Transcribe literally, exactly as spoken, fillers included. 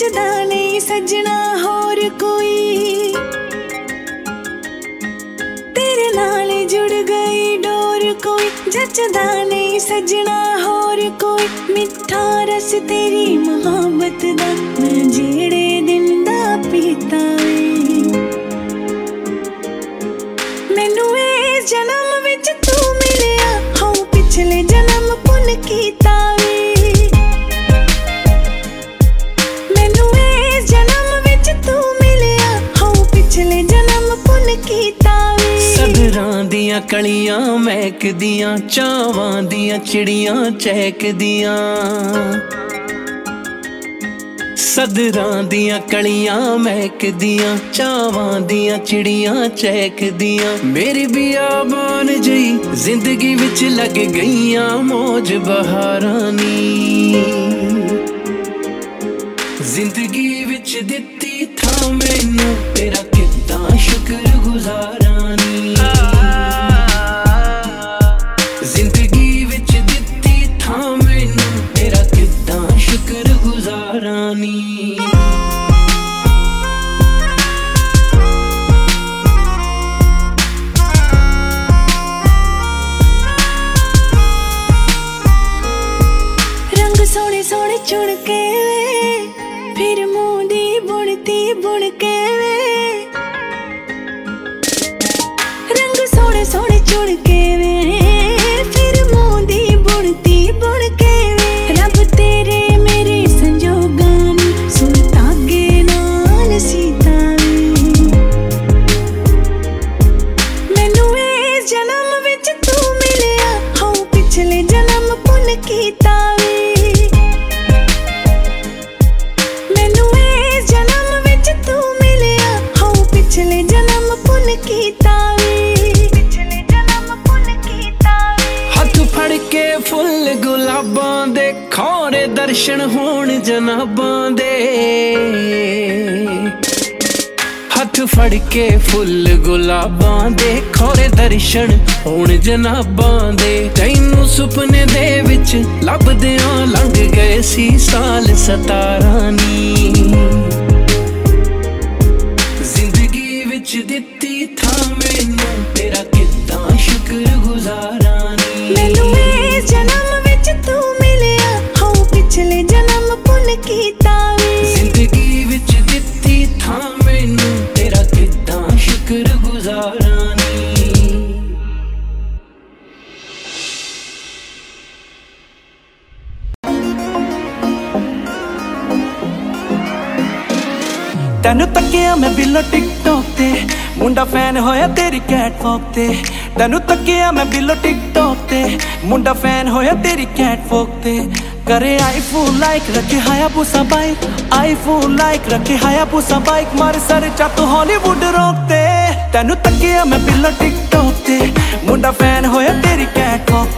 जचदा नहीं सजना होर कोई, तेरे नाल जुड़ गई डोर कोई। जचदा नहीं सजना होर कोई, मिठा रस तेरी मोहब्बत दा मैं जेड़े दिन दा पीता वे। मैनू इस जन्म विच तू मिलिया, हाँ पिछले जन्म पुन कीता वे। सदरां दियां कलियां महकदियां, चावां दियां चिड़ियां चहकदियां। सदरां दियां कलियां महकदियां, चावां दियां चिड़ियां चहकदियां। मेरी बियाबान जई जिंदगी विच लग गईयां मौज बहारां नी। जिंदगी विच दित्ती थां मैनू तेरा कितना शुक्र गुजारां नी। जिंदगी विच दित्ती थां मैनू तेरा कितना शुक्र गुजारां नी। रंग सोने सोने चुन के फिर मुंह दी बुनती बुन के वे। रंग सोने सोने चुन के वे, फिर मुंह दी बुनती बुन के वे। रब तेरे मेरे संजोगां नूं सुन धागे नाल सीता वे। मैनू इस जन्म विच तू मिलिया, हाँ पिछले जन्म पुन कीता वे। हथ फड़ के फुल गुलाबां दे खौरे दर्शन होण जनाबां दे। हथ फड़ के फुल गुलाबां दे खौरे दर्शन होण जनाबां दे। तैनू सुपने दे विच लभदियां लंघ गए सी साल सतारां नी। जिंदगी विच दित्ती थां मैनू तेरा कितना शुक्र गुजारां नी। मैनू इस जन्म विच तू मिलिया, हाँ पिछले जन्म पुन कीता वे। जिंदगी विच दित्ती थां मैनू तेरा कितना शुक्र गुजारां नी। तेनू तकिया मैं बिलो टिकटॉक ते, मुंडा फैन होया तेरी कैटवॉक ते। तेनू तकिया मैं बिलो टिकटॉक ते, मुंडा फैन होया तेरी कैटवॉक ते। करे आई फूल लाइक रखे Hayabusa bike, I feel like रखे हायाबुसा बाइक। मारे सर चत हॉलीवुड रोकते। तेनू तकिया मैं बिलो टिकटॉक ते, मुंडा फैन होया तेरी कैटवॉक